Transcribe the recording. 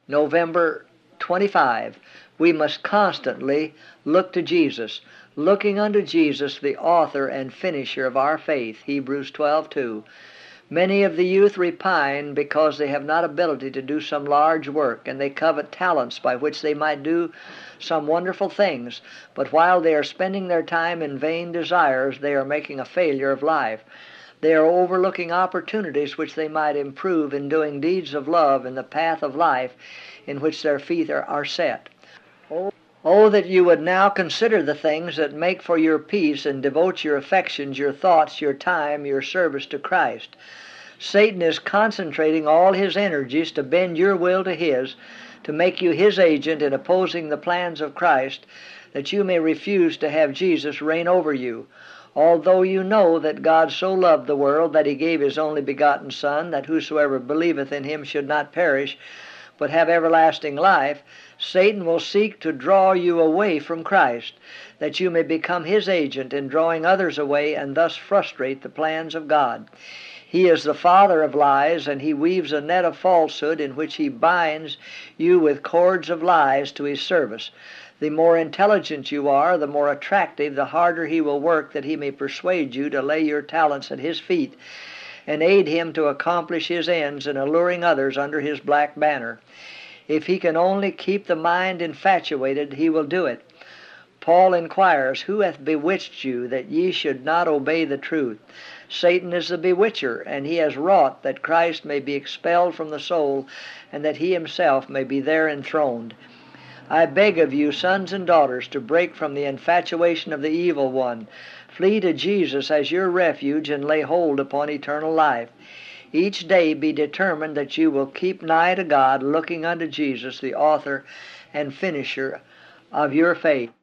November 25. We must constantly look to Jesus, looking unto Jesus, the author and finisher of our faith, Hebrews 12:2. Many of the youth repine because they have not ability to do some large work, and they covet talents by which they might do some wonderful things. But while they are spending their time in vain desires, they are making a failure of life. They are overlooking opportunities which they might improve in doing deeds of love in the path of life in which their feet are set. Oh, that you would now consider the things that make for your peace and devote your affections, your thoughts, your time, your service to Christ. Satan is concentrating all his energies to bend your will to his, to make you his agent in opposing the plans of Christ, that you may refuse to have Jesus reign over you. Although you know that God so loved the world that he gave his only begotten Son, that whosoever believeth in him should not perish, but have everlasting life, Satan will seek to draw you away from Christ, that you may become his agent in drawing others away and thus frustrate the plans of God. He is the father of lies, and he weaves a net of falsehood in which he binds you with cords of lies to his service. The more intelligent you are, the more attractive, the harder he will work that he may persuade you to lay your talents at his feet and aid him to accomplish his ends in alluring others under his black banner. If he can only keep the mind infatuated, he will do it. Paul inquires, "Who hath bewitched you, that ye should not obey the truth?" Satan is the bewitcher, and he has wrought that Christ may be expelled from the soul, and that he himself may be there enthroned. I beg of you, sons and daughters, to break from the infatuation of the evil one. Flee to Jesus as your refuge and lay hold upon eternal life. Each day be determined that you will keep nigh to God, looking unto Jesus, the author and finisher of your faith.